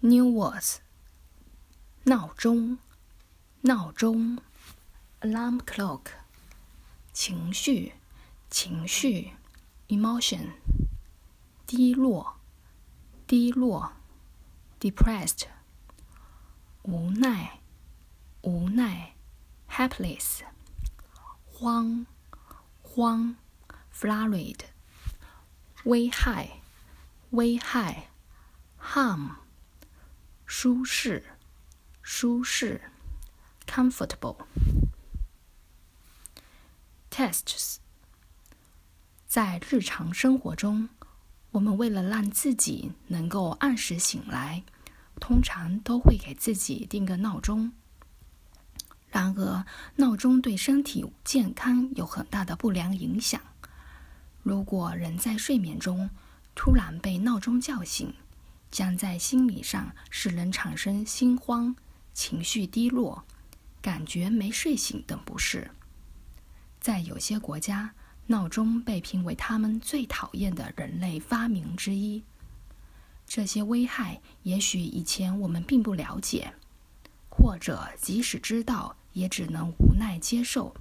New words 闹钟 Alarm clock 情绪 Emotion 低落 Depressed 无奈 Helpless 慌 Flurried 危害 Harm 舒适 Comfortable Tests 在日常生活中，我们为了让自己能够按时醒来，通常都会给自己定个闹钟。然而，闹钟对身体健康有很大的不良影响。如果人在睡眠中突然被闹钟叫醒，将在心理上使人产生心慌、情绪低落、感觉没睡醒等不适。在有些国家，闹钟被评为他们最讨厌的人类发明之一。这些危害也许以前我们并不了解，或者即使知道，也只能无奈接受。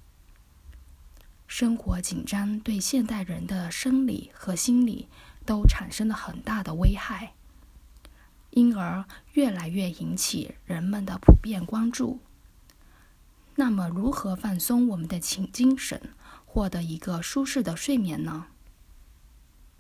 生活紧张对现代人的生理和心理都产生了很大的危害，因而越来越引起人们的普遍关注。那么，如何放松我们的精神，获得一个舒适的睡眠呢？